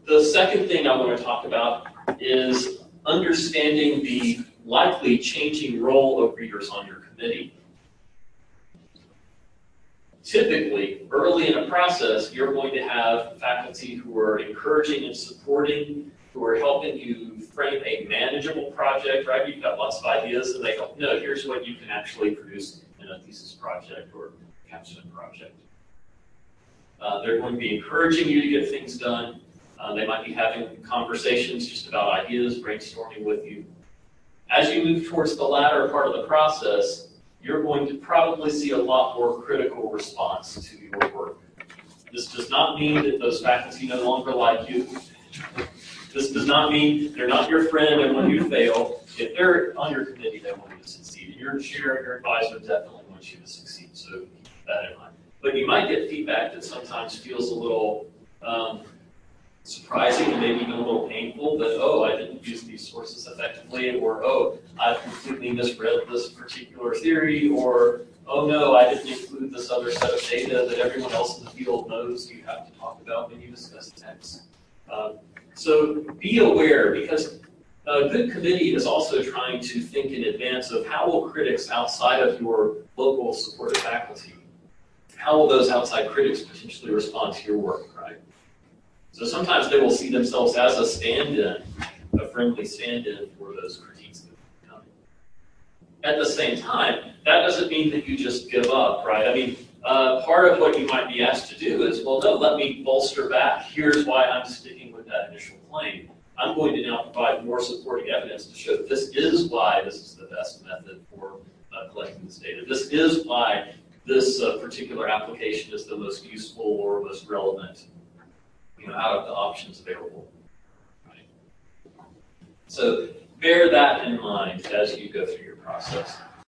the second thing I want to talk about is understanding the likely changing role of readers on your committee. Typically, early in a process, you're going to have faculty who are encouraging and supporting, who are helping you frame a manageable project, right? You've got lots of ideas, and they go, no, here's what you can actually produce in a thesis project or capstone project. They're going to be encouraging you to get things done. They might be having conversations just about ideas, brainstorming with you. As you move towards the latter part of the process, you're going to probably see a lot more critical response to your work. This does not mean that those faculty no longer like you. This does not mean they're not your friend and when you fail. If they're on your committee, they want you to succeed. And your chair, your advisor definitely wants you to succeed, so keep that in mind. But you might get feedback that sometimes feels a little surprising and maybe even a little painful, that, oh, I didn't use these sources effectively, or, oh, I've completely misread this particular theory, or, oh no, I didn't include this other set of data that everyone else in the field knows you have to talk about when you discuss text. So be aware, because a good committee is also trying to think in advance of how will critics outside of your local supportive faculty, how will those outside critics potentially respond to your work, right? So sometimes they will see themselves as a stand-in, a friendly stand-in for those critiques that are coming. At the same time, that doesn't mean that you just give up, right? I mean, part of what you might be asked to do is, well, no, let me bolster back. Here's why I'm sticking with that initial claim. I'm going to now provide more supporting evidence to show that this is why this is the best method for collecting this data. This is why this particular application is the most useful or most relevant, out of the options available. Right? So bear that in mind as you go through your process.